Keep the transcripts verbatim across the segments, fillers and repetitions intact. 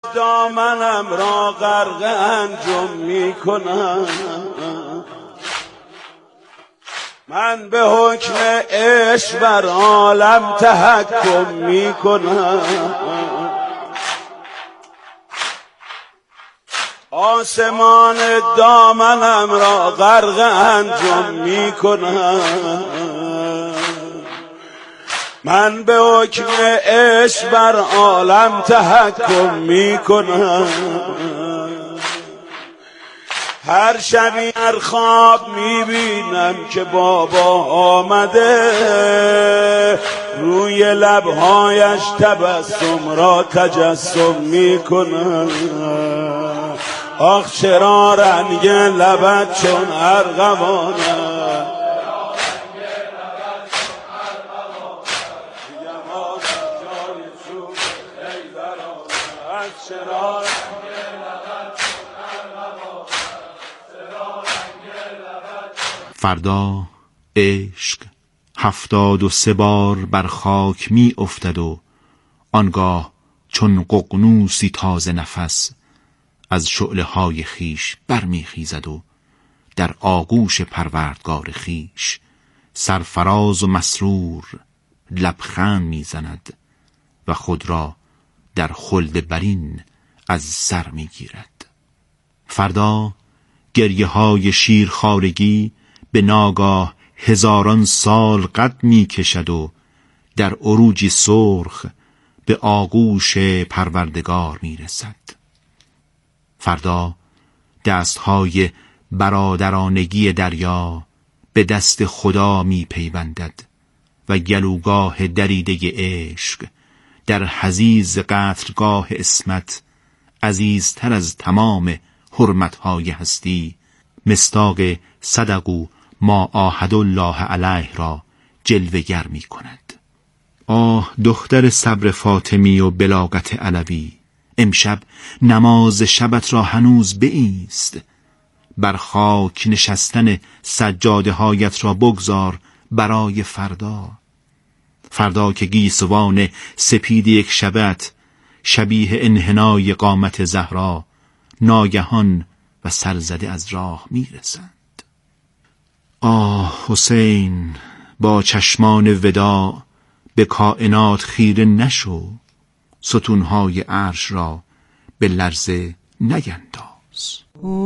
دامنم را غرق انجم می کنم، من به حکم عشق بر عالم تحکم می کنم. آسمان دامنم را غرق انجم می کنم، من به حکم عشق بر عالم تحکم می کنم. هر شبی در خواب می بینم که بابا آمده، روی لبهایش تبسم را تجسم می کنم. آخ چرا رنگ لبت چون ارغوانه، فردا عشق هفتاد و سه بار بر خاک می افتد و آنگاه چون ققنوسی تازه نفس از شعله های خیش برمی خیزد و در آغوش پروردگار خیش سرفراز و مسرور لبخند می زند و خود را در خلد برین از سر می گیرد. فردا گریه های شیرخوارگی به ناگاه هزاران سال قد می کشد و در عروجی سرخ به آغوش پروردگار می رسد. فردا دستهای برادرانگی دریا به دست خدا می پیوندد و گلوگاه دریده عشق در حضیض قطرگاه اسمت عزیزتر از تمام حرمتهای هستی مصداق صدقوا ما عاهد الله علیه را جلوه‌گر می کند. آه دختر صبر فاطمی و بلاغت علوی، امشب نماز شبت را هنوز بایست، بر خاک نشستن سجاده هایت را بگذار برای فردا. فردا که گیسوان سپید یک شبت شبیه انحنای قامت زهرا ناگهان و سرزده از راه میرسند. آه حسین، با چشمان وداع به کائنات خیره نشو، ستونهای عرش را به لرزه نینداز.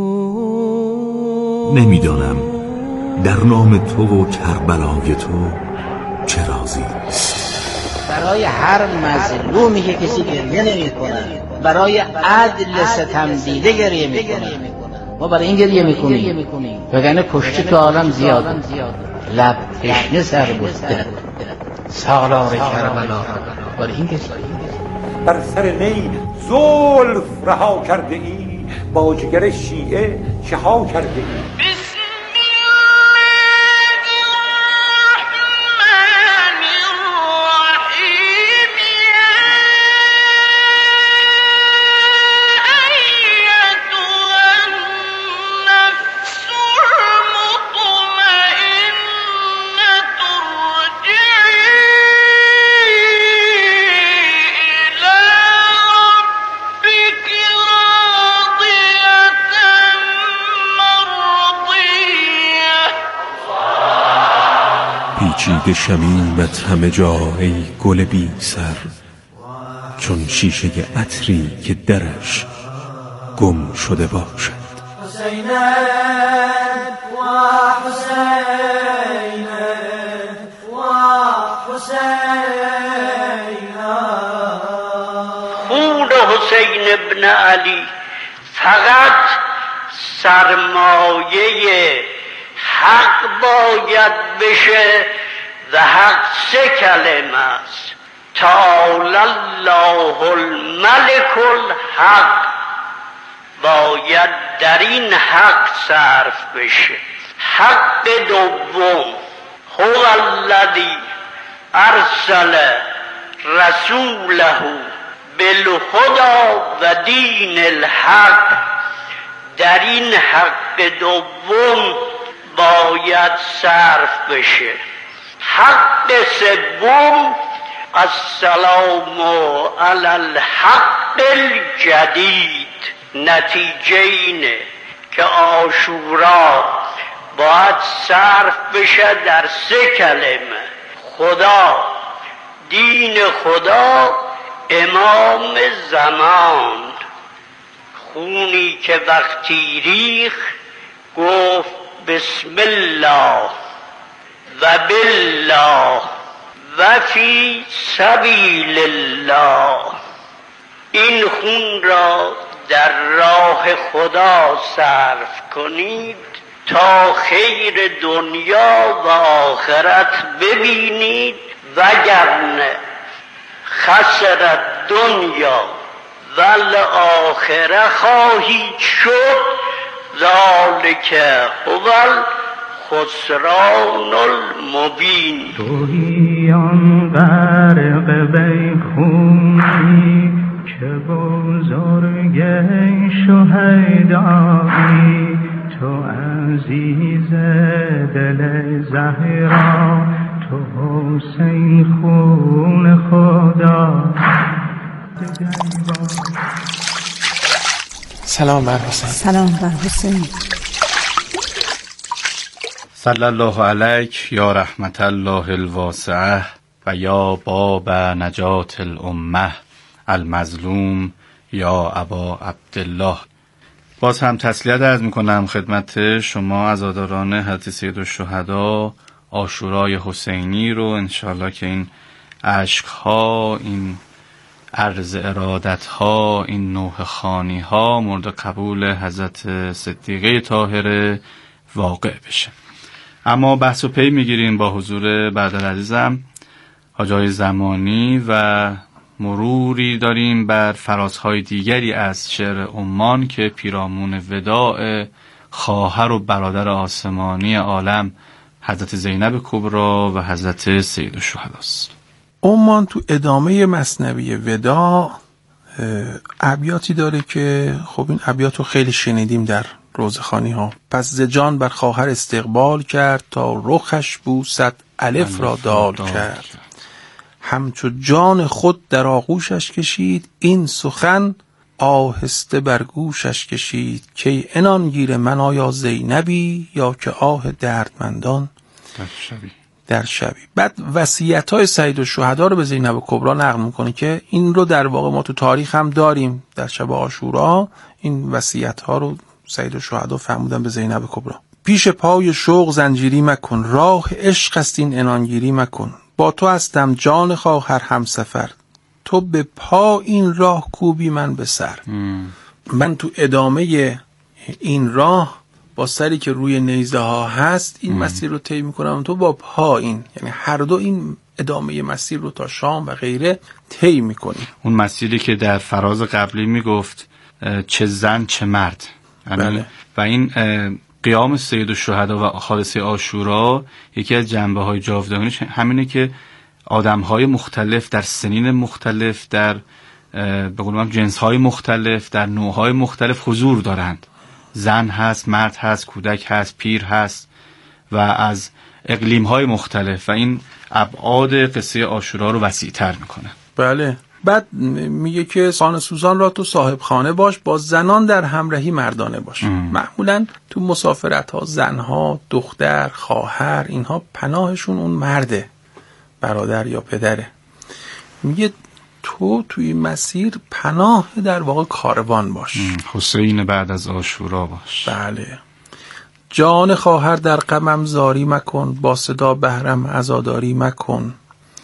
نمیدانم در نام تو و کربلای تو چه رازیست. برای هر مظلومی که کسی گریه نمی کنه، برای عدل ستم دیده گریه می کنه، ما برای این گریه می کنیم وگرنه کشته تو عالم زیاد. لب تشنه سر بسته سالار کربلا، برای این گریه. بر سر نی زلف رها کرده ای، با جگر شیعه چه ها کرده ای. پیچیده شمیمت همه جا ای گل بی سر، چون شیشه عطری که درش گم شده باشد. حسین و حسین و حسین، خون حسین ابن علی فقط سرمایه حق باید بشه و حق سه کلمه است: تعالی الله الملک الحق. باید در این حق صرف بشه. حق دوم هو الذی ارسل رسوله بالهدی و دین الحق. در این حق دوم باید صرف بشه. حق سوم السلام علی الحق الجدید. نتیجه اینه که عاشورا باید صرف بشه در سه کلمه: خدا، دین خدا، امام زمان. خونی که وقتی ریخ گفت بسم الله و بالله و فی سبیل الله. این خون را در راه خدا صرف کنید تا خیر دنیا و آخرت ببینید، وگرنه خسر دنیا و الاخره خواهید شد. ذالک هو الخسران المبین. تویان غرق بیخونی که بزرگ شهدایی، تو عزیز دل زهرا، تو حسین خون خدا. سلام بر حسین. سلام بر حسین. صلی الله علیک یا رحمت الله الواسعه و یا باب نجات الامه المظلوم یا ابا عبدالله. باز هم تسلیت عرض میکنم خدمت شما عزاداران حضرت سیدالشهدا عاشورای حسینی رو. انشالله که این عشقها، این عرض ارادتها، این نوح خانی ها مورد قبول حضرت صدیقه طاهره واقع بشه. اما بحث و پی میگیریم با حضور برادر عزیزم حاجی آقای زمانی و مروری داریم بر فرازهای دیگری از شعر عمان که پیرامون وداع خواهر و برادر آسمانی عالم حضرت زینب کبری و حضرت سیدالشهدا است. عمان تو ادامه مثنوی وداع ابیاتی داره که خب این ابیات رو خیلی شنیدیم در روزخوانی ها. پس ز جان بر خواهر استقبال کرد، تا رخش بوسد الف را دال کرد. همچو جان خود در آغوشش کشید، این سخن آهسته بر گوشش کشید. که انان گیر من آیا زینبی، یا که آه دردمندان در شبی. در شبی. بعد وصیت‌های سیدالشهدا رو به زینب کبری نقل میکنه که این رو در واقع ما تو تاریخ هم داریم. در شب عاشورا این وصیت‌ها رو سیدالشهدا فرمودن به زینب کبری. پیش پای شوق زنجیری مکن، راه عشق است این عنانگیری مکن. با تو هستم جان خواهر همسفر، تو به پا این راه کوبی من به سر. ام. من تو ادامه این راه با سری که روی نیزه ها هست این ام. مسیر رو طی میکنم، تو با پا این، یعنی هر دو این ادامه مسیر رو تا شام و غیره طی میکنی. اون مسیری که در فراز قبلی میگفت چه زن چه مرد. بله. و این قیام سیدالشهدا و حادثه عاشورا یکی از جنبه‌های جاودانیش همینه که آدم‌های مختلف در سنین مختلف، در به قول من جنس‌های مختلف، در نوع‌های مختلف حضور دارند. زن هست، مرد هست، کودک هست، پیر هست و از اقلیم‌های مختلف، و این ابعاد قصه عاشورا رو وسیع‌تر می‌کنه. بله. بعد میگه که خانه سوزان را تو صاحب خانه باش، با زنان در همراهی مردانه باش. ام. معمولا تو مسافرت ها زنها، دختر، خواهر، اینها پناهشون اون مرده، برادر یا پدره. میگه تو توی مسیر پناه در واقع کاروان باش. ام. حسین بعد از عاشورا باش. بله. جان خواهر در غمم زاری مکن، با صدا بهرم عزاداری مکن.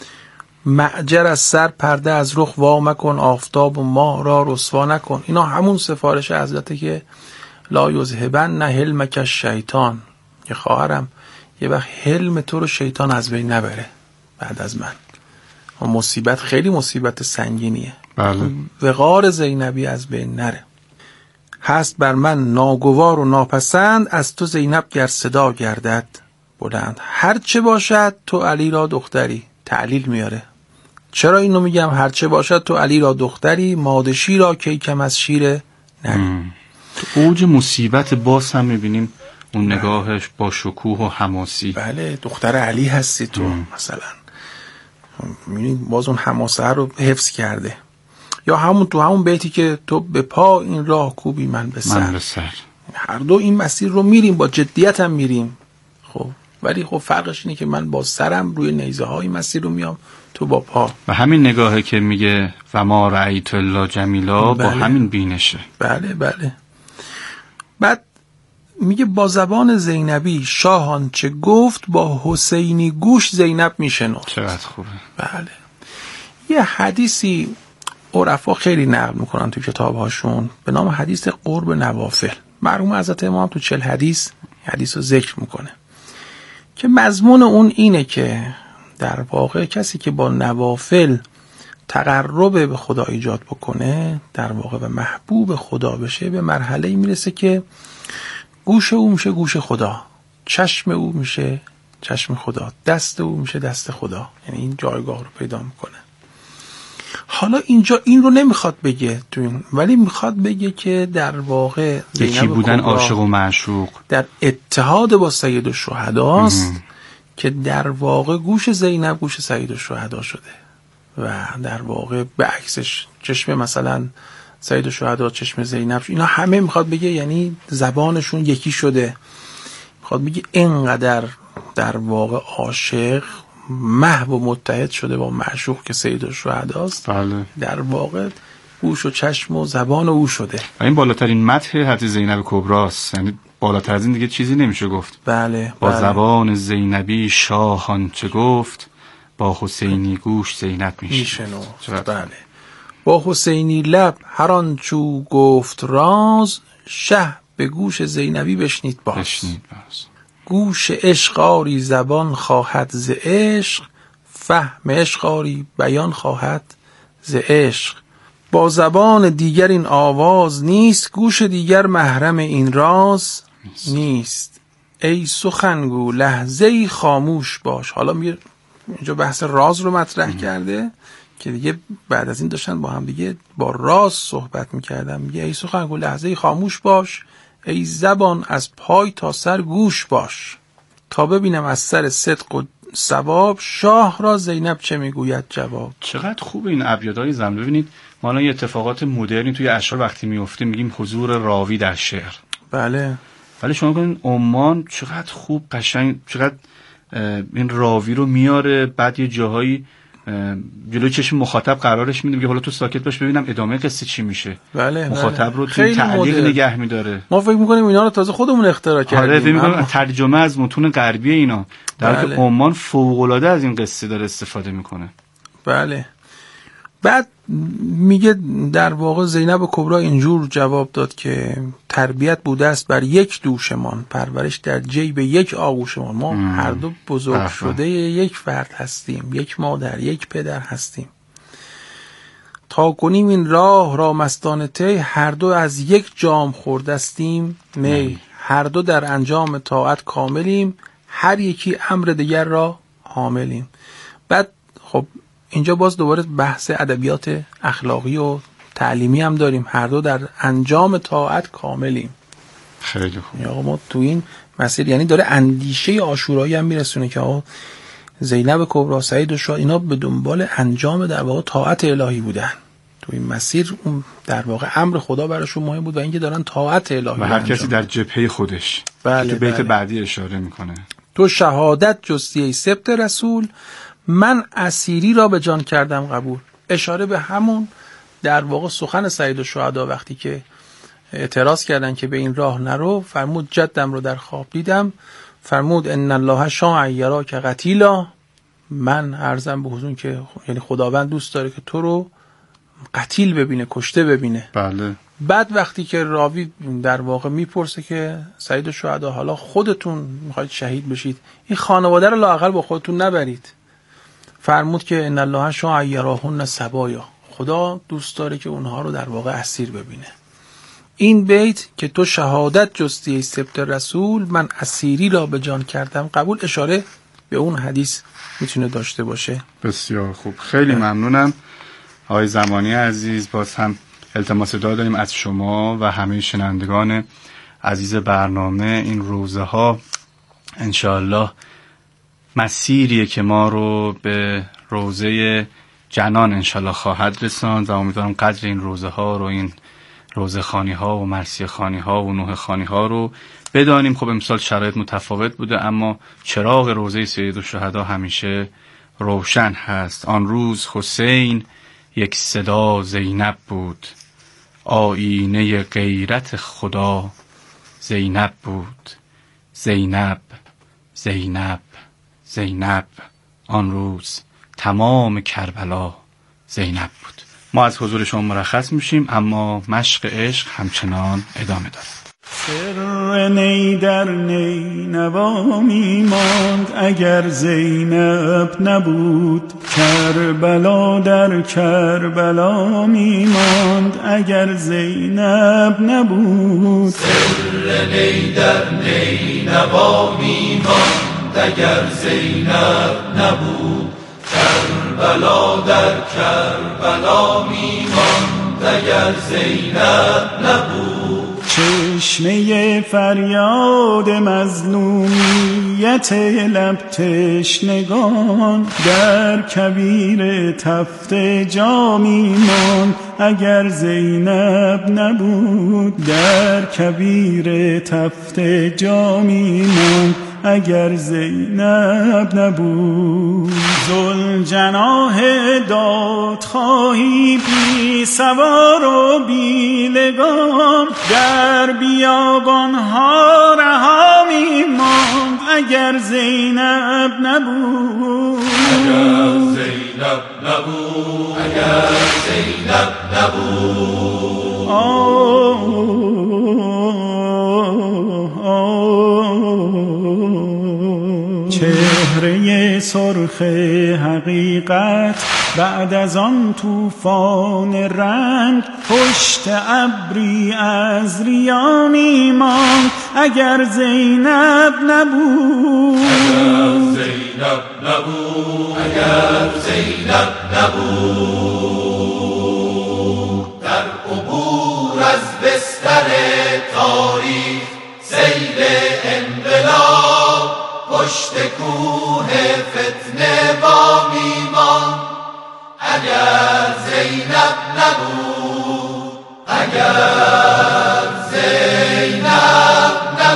معجر از سر پرده از رخ وا مکن، آفتاب و ماه را رسوا نکن. اینا همون سفارش حضرته که لا یذهبن نه حلمک الشیطان، که خواهرم یه وقت حلم تو رو شیطان از بین نبره بعد از من. و مصیبت خیلی مصیبت سنگینیه. بله. وقار زینبی از بین نره. هست بر من ناگوار و ناپسند، از تو زینب گر صدا گردد بلند. هر چه باشد تو علی را دختری. تعلیل میاره. چرا اینو میگم؟ هرچه باشد تو علی را دختری، مادشی را کی کم از شیر نری. تو اوج مصیبت باز هم میبینیم اون نگاهش با شکوه و حماسی. بله، دختر علی هستی تو. ام. مثلا می‌بینید باز اون حماسه رو حفظ کرده. یا همون تو همون بیتی که تو به پا این راه کوبی من به سر, من به سر. هر دو این مسیر رو میریم، با جدیت هم میریم. خب ولی خب فرقش اینه که من با سرم روی نیزه های مسیر رو میام، تو با پا. و همین نگاهه که میگه و ما رأیت الا جمیلا، بله. با همین بینشه. بله بله. بعد میگه با زبان زینبی شاهان چه گفت، با حسینی گوش زینب میشنفت. چقدر خوبه. بله. یه حدیثی عرفا خیلی نقل میکنن تو کتابهاشون به نام حدیث قرب نوافل. مرحوم حضرت امام تو چهل حدیث حدیث رو ذکر میکنه که مضمون اون اینه که در واقع کسی که با نوافل تقرب به خدا ایجاد بکنه، در واقع به محبوب خدا بشه، به مرحله میرسه که گوش او میشه گوش خدا، چشم او میشه چشم خدا، دست او میشه دست خدا. یعنی این جایگاه رو پیدا میکنه. حالا اینجا این رو نمیخواد بگه تو این، ولی میخواد بگه که در واقع یکی بودن عاشق و معشوق در اتحاد با سید الشهداست که در واقع گوش زینب گوش سید الشهدا شده و در واقع به عکسش چشم مثلا سید الشهدا چشم زینب، اینا همه میخواد بگه یعنی زبانشون یکی شده. میخواد بگه اینقدر در واقع عاشق محو و متحد شده با معشوق که سید الشهداست. بله. در واقع گوش و چشم و زبان او شده. و این بالاترین مدح حضرت زینب کبراست، یعنی بالاتر از این دیگه چیزی نمیشه گفت. بله. با بله. زبان زینبی شاهان چه گفت، با حسینی گوش زینب میشنفت. بله. با حسینی لب هر آن چو گفت راز، شه به گوش زینبی بشنید باز. بشنید باز. گوش عشق آری زبان خواهد ز عشق، فهم عشق آری بیان خواهد ز عشق. با زبان دیگر این آواز نیست، گوش دیگر محرم این راز نیست, نیست. ای سخنگو لحظه‌ای خاموش باش. حالا میگه اینجا بحث راز رو مطرح ام. کرده که دیگه بعد از این داشتن با هم دیگه با راز صحبت میکردن. میگه ای سخنگو لحظه‌ای خاموش باش، ای زبان از پای تا سر گوش باش، تا ببینم از سر صدق و ثواب، شاه را زینب چه میگوید جواب. چقدر خوب این ابیات‌های زمین. ببینید ما الان اتفاقات مدرنی توی اشعار وقتی میفته میگیم حضور راوی در شعر. بله. ولی شما کنین عمان چقدر خوب قشنگ، چقدر این راوی رو میاره، بعد یه جاهایی جلوی چشم مخاطب قرارش میده، میگه حالا تو ساکت باش ببینم ادامه قصه چی میشه. بله. مخاطب بله. رو توی تعلیق نگه میداره. ما فکر میکنیم اینا رو تازه خودمون اختراع کردیم. آره فکر میکنیم ترجمه از متون غربی اینا، در حالی بله. که عمان فوق العاده از این قصه داره استفاده میکنه. بله. بعد میگه در واقع زینب کبرا اینجور جواب داد که تربیت بوده است بر یک دوشمان، پرورش در جیب یک آغوشمان. ما ام. هر دو بزرگ افا. شده یک فرد هستیم، یک مادر یک پدر هستیم. تا کنیم این راه را مستان تی، هر دو از یک جام خوردستیم می. هر دو در انجام طاعت کاملیم، هر یکی امر دیگر را حاملیم. بعد خب اینجا باز دوباره بحث ادبیات اخلاقی و تعلیمی هم داریم. هر دو در انجام طاعت کاملیم. خیلی خوب. آقا ما تو این مسیر یعنی داره اندیشه عاشورایی هم میرسونه که آقا زینب کبرا، سعید و شاه اینا به دنبال انجام در واقع طاعت الهی بودن. تو این مسیر اون در واقع امر خدا براشون مهم بود و اینکه دارن طاعت الهی و هر کسی در جبهه خودش. بله. تو بیت بله. بعدی اشاره میکنه تو شهادت جستی ای سبت رسول، من اسیری را به جان کردم قبول. اشاره به همون در واقع سخن سید الشهدا وقتی که اعتراض کردن که به این راه نرو، فرمود جدم رو در خواب دیدم، فرمود ان الله شاء یرا که قتیلا، من عرضم به حضور که یعنی خداوند دوست داره که تو رو قتیل ببینه، کشته ببینه. بله. بعد وقتی که راوی در واقع میپرسه که سید الشهدا حالا خودتون میخواید شهید بشید، این خانواده رو لااقل با خودتون نبرید. فرمود که ان الله شاء یراهن سبایا، خدا دوست داره که اونها رو در واقع اسیر ببینه. این بیت که تو شهادت جستی سبت رسول، من اسیری را به جان کردم قبول، اشاره به اون حدیث میتونه داشته باشه. بسیار خوب، خیلی ممنونم آقای زمانی عزیز. باز هم التماس دعا داریم از شما و همه شنوندگان عزیز برنامه. این روزه ها انشاءالله مسیریه که ما رو به روزه جنان انشالله خواهد رساند و امیدوارم قدر این روزه ها رو، این روزه خانی ها و مرثیه خانی ها و نوحه خانی ها رو بدانیم. خب امسال شرایط متفاوت بوده اما چراغ روزه سیدالشهدا همیشه روشن هست. آن روز حسین یک صدا زینب بود، آیینه غیرت خدا زینب بود. زینب زینب زینب، آن روز تمام کربلا زینب بود. ما از حضور شما مرخص میشیم اما مشق عشق همچنان ادامه داره. سر نی در نینوا می ماند اگر زینب نبود، کربلا در کربلا می ماند اگر زینب نبود. سر نی در نینوا می ماند اگر زینب نبود، کربلا در کربلا می ماند اگر زینب نبود. چشمه فریاد مظلومیت لب تشنگان در کویر تفت جامی ماند اگر زینب نبود. در کویر تفت جامی ماند اگر زینب نبود. ذوالجناح دادخواهی بی سوار و بی لگام در بیابانها رها می ماند اگر زینب نبود. اگر زینب نبود، اگر زینب نبود. آه چهره سرخ حقیقت بعد از آن طوفان رنگ، پشت ابری از ریا می ماند اگر زینب نبود. اگر زینب نبود، اگر زینب نبود. در عبور از بستر تاریخ سیل انقلاب، پشت کوه فتنه با میمان اگر زینب نبود، اگر زینب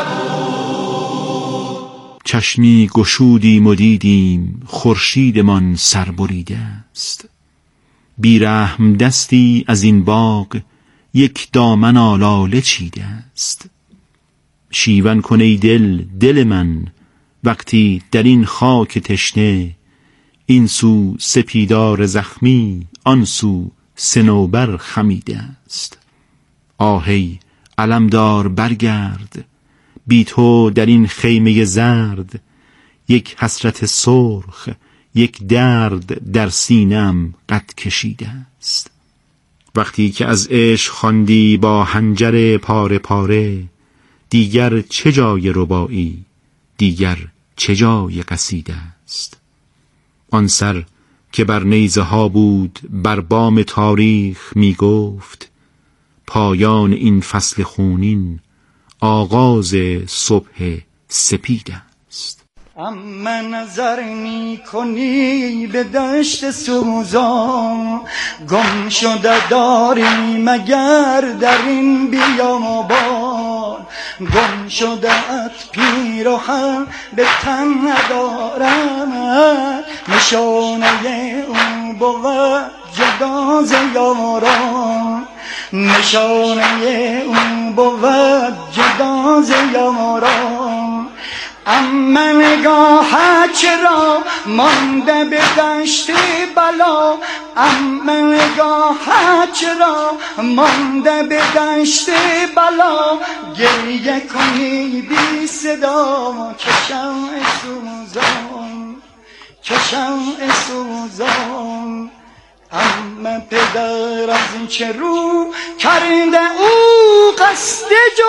نبود. چشمی گشودیم و دیدیم خورشیدمان سر بریده است، بیرحم دستی از این باغ یک دامن آلاله چیده است. شیون کن ای دل دل من وقتی در این خاک تشنه، این سو سپیدار زخمی آن سو صنوبر خمیده است. آهی علمدار برگرد، بی تو در این خیمه زرد، یک حسرت سرخ یک درد در سینم قد کشیده است. وقتی که از عشق خواندی با حنجر پاره پاره، دیگر چه جای ربایی دیگر چه جای قصیده است. آن سر که بر نیزه ها بود بر بام تاریخ می گفت، پایان این فصل خونین آغاز صبح سپید است. اما نظر می کنی به دشت سوزان، گم شده داری مگر در این بیابان. گم شده ات پیراهن به تن ندارد، نشانه او بود جدا ز یاران. نشانه او بود جدا ز یاران. اما نگاهت چرا مانده به دشت بلا، اما نگاهت چرا مانده به دشت بلا. گریه کنی بی صدا که شمع سوزان، که شمع سوزان. اما پدر از این چه رو کرده او قصد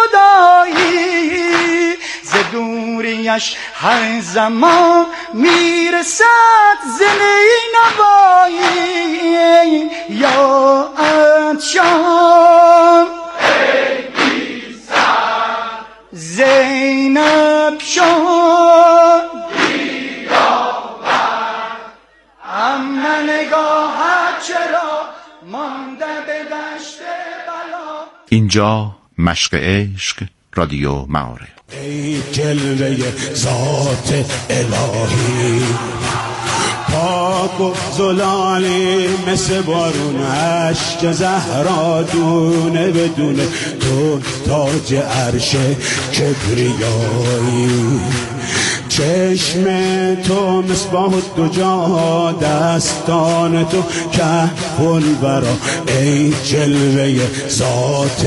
جدایی، ز دوریش هر زمان میرسد ز نینوایی. یا عطشان ای بی سر، زینب شد بیاور. اما اینجا مشق عشق، رادیو معارف. ای جلوه ذات الهی پاک و زلالی مثل بارون عشق زهرا دونه بدونه تو تاج عرش کبریایی چشم تو مصباح الدجا دستان تو کهف الورا ای جلوه ذات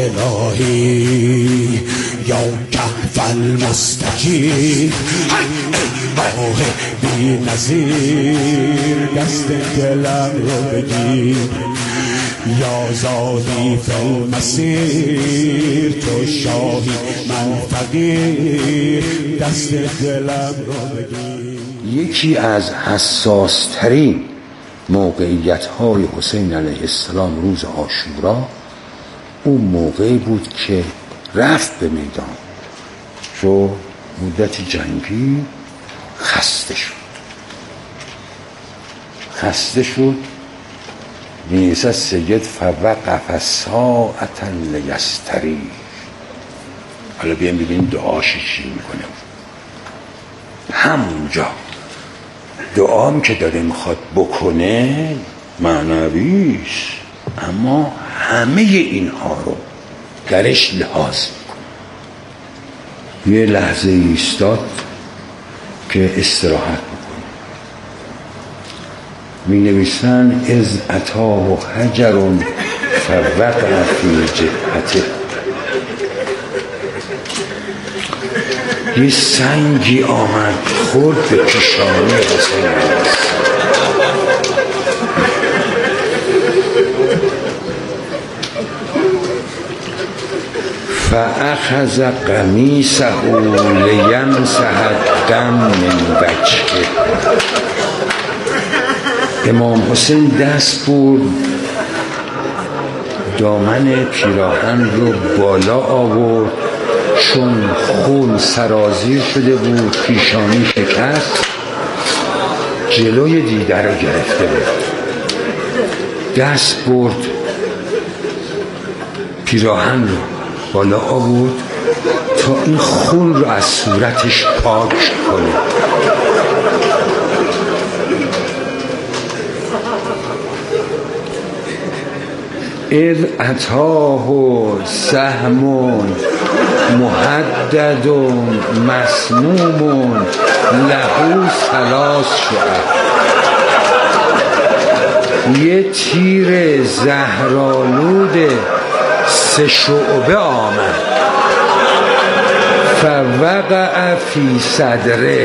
الهی یا کهف المستجیب ماه بی نظیر دست دلم رو بگیر یا زادی فی المسیر تو شاهی من فقیر دست دلم رو بگیر. یکی از حساس ترین موقعیت های حسین علیه السلام روز عاشورا اون موقعی بود که رفت به میدان، چون مدتی جنگی خسته شد خسته شد می‌نویسد سید فوقف ساعتا لیستریح. حالا بیایم ببینیم دعاشی چی میکنه. همونجا دعام که داره میخواد بکنه معنویش، اما همه اینها رو درش لحاظ میکنه. یه لحظه ایستاد که استراحت بکنه. می نویسن از اتاه حجر فوقع فی جبهته. یه سنگی آمد خورد به پیشانی حسین علیه السلام. فاخذ قمیصه لینسح الدم من وجهه. امام حسین دست برد دامن پیراهن رو بالا آورد، چون خون سرازیر شده بود، پیشانی شکست، جلوی دیده رو گرفته بود. دست برد پیراهن رو بالا آورد تا این خون رو از صورتش پاک کنه. اذ اتاه سهم محدد مسموم له ثلاث شعب. یه تیر زهرآلود سه شعبه آمد. فوقع فی صدره.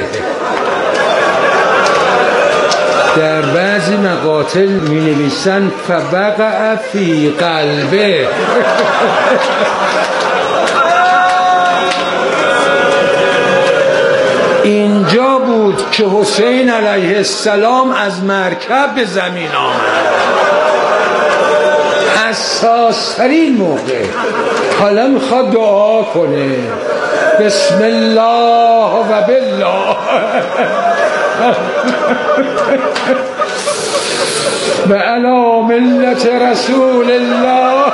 در بعضی مقاتل می نویسن فوقع فی قلبه. اینجا بود که حسین علیه السلام از مرکب به زمین آمد. حساس‌ترین موقع. حالا میخواد دعا کنه بسم الله و بالله و علی ملت رسول الله.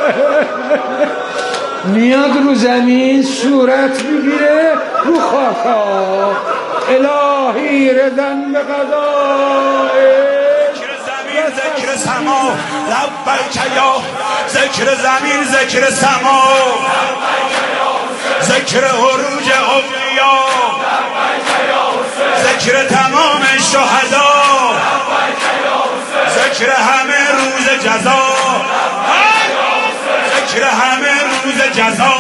میاد رو زمین صورت میگیره رو خاکا. الهی ردن به قضای ذکر زمین ذکر سما لبیک یا ذکر زمین ذکر سما ذکر عروج اولیا ذکر تمام شهدا ذکر همه روز جزا ذکر همه روز جزا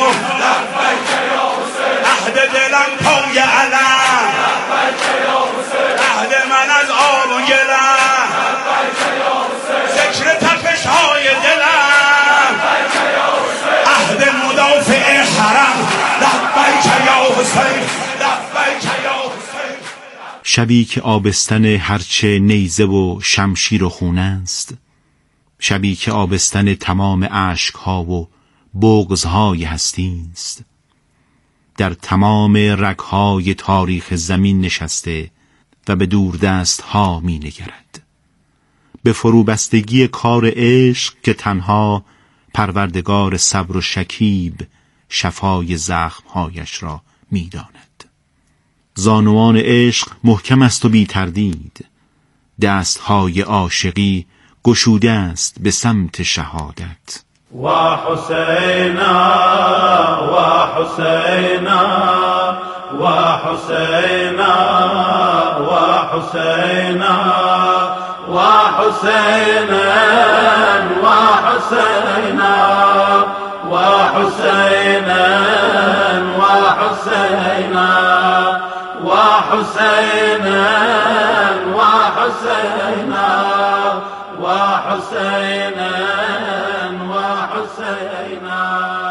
عهد دلم پای علم عهد من از آب و گلم ذکر تپش های دلم عهد مدافع حرم لبیک یا حسین لبیک یا حسین. شبی که آبستن هرچه نیزه و شمشیر و خون است، شبی که آبستن تمام عشقها و بغضهای هستی است، در تمام رگهای تاریخ زمین نشسته و به دوردست ها می نگرد، به فروبستگی کار عشق که تنها پروردگار صبر و شکیب شفای زخمهایش را می‌داند. زانوان عشق محکم است و بی تردید، دستهای عاشقی گشوده است به سمت شهادت. و حسینا و حسینا و حسینا و حسینا و حسینا و حسینا و حسینا و حسینا و حسینا و حسینا و حسینا و حسینا.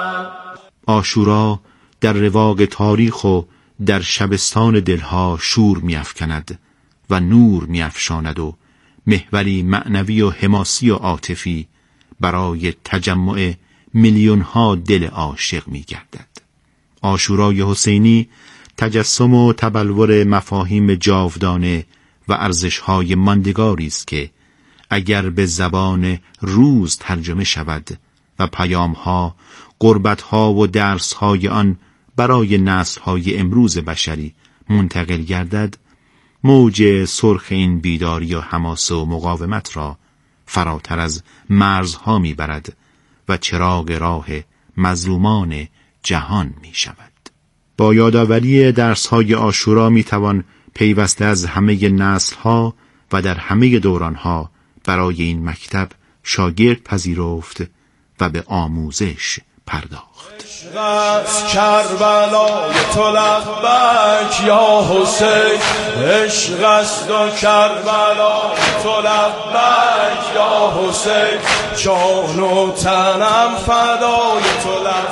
عاشورا در رواق تاریخ و در شبستان دلها شور می‌افکند و نور می‌افشاند و محوری معنوی و حماسی و عاطفی برای تجمع میلیون‌ها دل عاشق می‌گردد. عاشورای حسینی تجسم و تبلور مفاهیم جاودانه و ارزش‌های ماندگاری است که اگر به زبان روز ترجمه شود و پیام‌ها، قربت‌ها و درس‌های آن برای نسل‌های امروز بشری منتقل گردد، موج سرخ این بیداری و حماسه و مقاومت را فراتر از مرزها می‌برد و چراغ راه مظلومان جهان می‌شود. با یادآوری درس‌های عاشورا می‌توان پیوسته از همه نسل‌ها و در همه دوران‌ها برای این مکتب شاگرد پذیرفت و به آموزش پرداخت. عشق است کربلای تو لبک یا حسین، عشق است و کربلای تو لبک یا حسین، جان و تنم فدای تو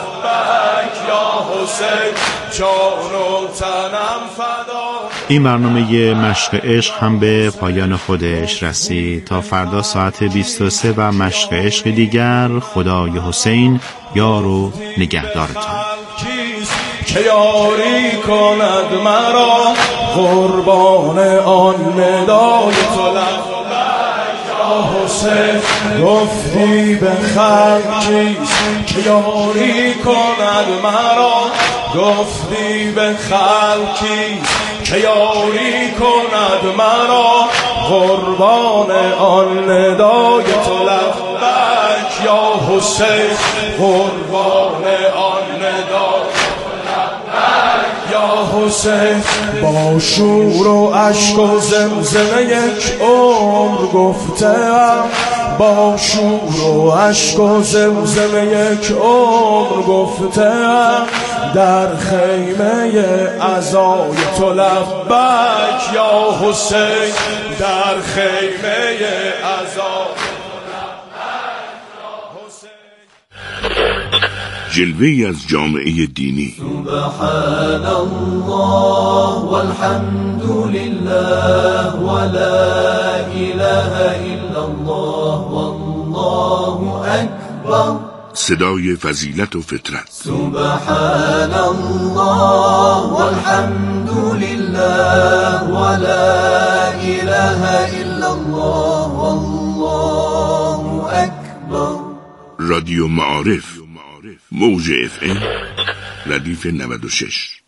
لبک یا حسین، جان و تنم فدای. این برنامه مشق عشق هم به پایان خودش رسید. تا فردا ساعت بیست و سه و مشق عشق دیگر، خدای حسین یار و نگهدارتان. که یاری کند مرا قربان آن ندای تو لبک یا حسین، گفتی به خلق کیست که یاری کند مرا، گفتی به خلق کیست که یاری کند مرا قربان آن ندای تو لبک یا حسین، قربان آن ندای یا حسین. با شور و عشق و زمزمه یک عمر گفتم، با شور و عشق و زمزمه یک عمر گفتم، در خیمه عزای تو لبک یا حسین، در خیمه عزای جلوه‌ای از جامعه دینی. سبحان الله والحمد لله ولا اله الا الله والله اکبر. صدای فضیلت و فطرت. سبحان الله والحمد لله ولا اله الا الله والله اکبر. رادیو معارف، موج اف ام ردیف نود و شش.